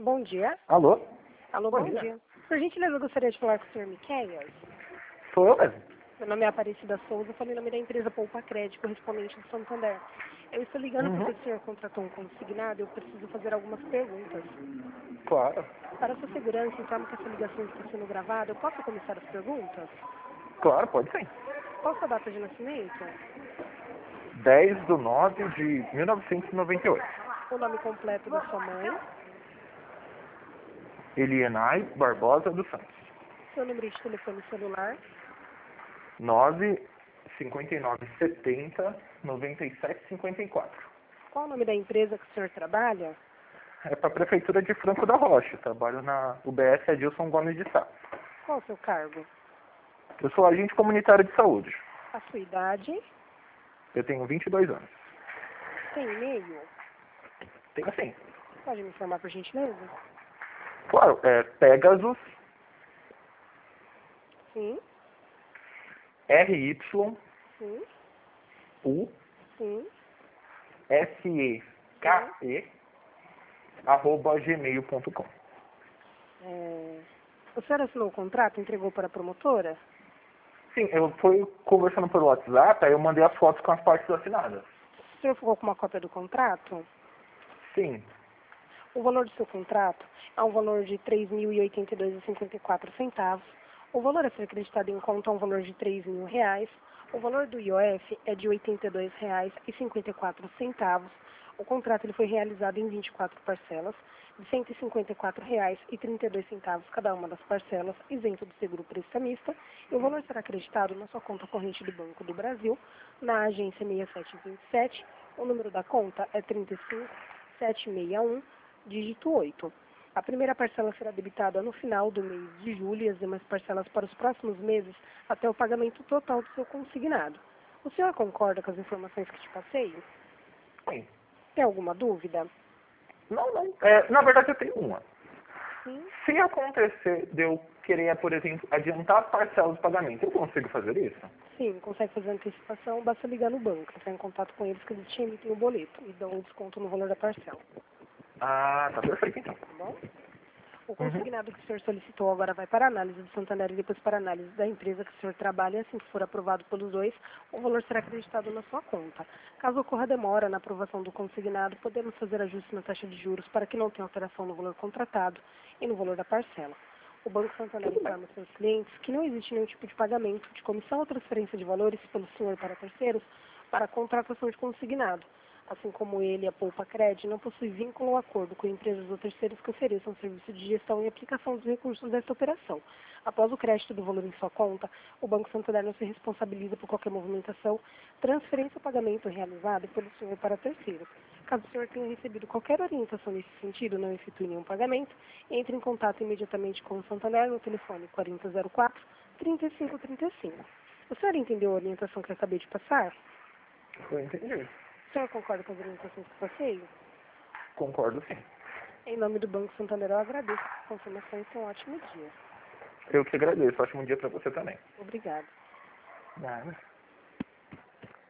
Bom dia. Alô? Alô, bom dia. Por gentileza, eu gostaria de falar com o senhor Miqueias. Sou eu mesmo. Meu nome é Aparecida Souza, falei em nome da empresa Poupa Crédito, correspondente de Santander. Eu estou ligando porque o senhor contratou um consignado e eu preciso fazer algumas perguntas. Claro. Para sua segurança, informo que essa ligação está sendo gravada. Eu posso começar as perguntas? Claro, pode sim. Qual a sua data de nascimento? 10/9/1998. O nome completo da sua mãe? Elienay Barbosa dos Santos. Seu número de telefone celular? 95970-9754. Qual o nome da empresa que o senhor trabalha? É para a Prefeitura de Franco da Rocha. Trabalho na UBS Adilson Gomes de Sá. Qual o seu cargo? Eu sou agente comunitário de saúde. A sua idade? Eu tenho 22 anos. Tem e-mail? Tenho sim. Pode me informar, por gentileza? Claro, é Pegasus Sim, RYU sim, sim. SEKE @gmail.com. O senhor assinou o contrato e entregou para a promotora? Sim, eu fui conversando pelo WhatsApp, aí eu mandei as fotos com as partes assinadas. O senhor ficou com uma cópia do contrato? Sim. O valor do seu contrato é um valor de R$ 3.082,54. O valor a ser acreditado em conta é um valor de R$ 3.000. O valor do IOF é de R$ 82,54. O contrato ele foi realizado em 24 parcelas, de R$ 154,32 cada uma das parcelas, isento do seguro prestamista, e o valor será acreditado na sua conta corrente do Banco do Brasil, na agência 6727. O número da conta é 35761, dígito 8. A primeira parcela será debitada no final do mês de julho e as demais parcelas para os próximos meses até o pagamento total do seu consignado. O senhor concorda com as informações que te passei? Sim. Tem alguma dúvida? Não. Na verdade, eu tenho uma. Sim. Se acontecer de eu querer, por exemplo, adiantar as parcelas do pagamento, eu consigo fazer isso? Sim, consegue fazer antecipação, basta ligar no banco, entrar em contato com eles que eles te emitem o boleto e dão um desconto no valor da parcela. Ah, tá perfeito então. Tá bom? O consignado que o senhor solicitou agora vai para a análise do Santander e depois para a análise da empresa que o senhor trabalha. Assim que for aprovado pelos dois, o valor será acreditado na sua conta. Caso ocorra demora na aprovação do consignado, podemos fazer ajuste na taxa de juros para que não tenha alteração no valor contratado e no valor da parcela. O Banco Santander informa seus clientes que não existe nenhum tipo de pagamento de comissão ou transferência de valores pelo senhor para terceiros para a contratação de consignado. Assim como ele, a Poupa Crédito, não possui vínculo ou acordo com empresas ou terceiros que ofereçam serviço de gestão e aplicação dos recursos desta operação. Após o crédito do valor em sua conta, o Banco Santander não se responsabiliza por qualquer movimentação, transferência ou pagamento realizado pelo senhor para terceiros. Caso o senhor tenha recebido qualquer orientação nesse sentido, não efetue nenhum pagamento, entre em contato imediatamente com o Santander no telefone 4004-3535. O senhor entendeu a orientação que eu acabei de passar? Eu entendi. O senhor concorda com as orientações que passei? Concordo sim. Em nome do Banco Santander, eu agradeço as confirmações e um ótimo dia. Eu que agradeço. Ótimo dia para você também. Obrigada. Nada.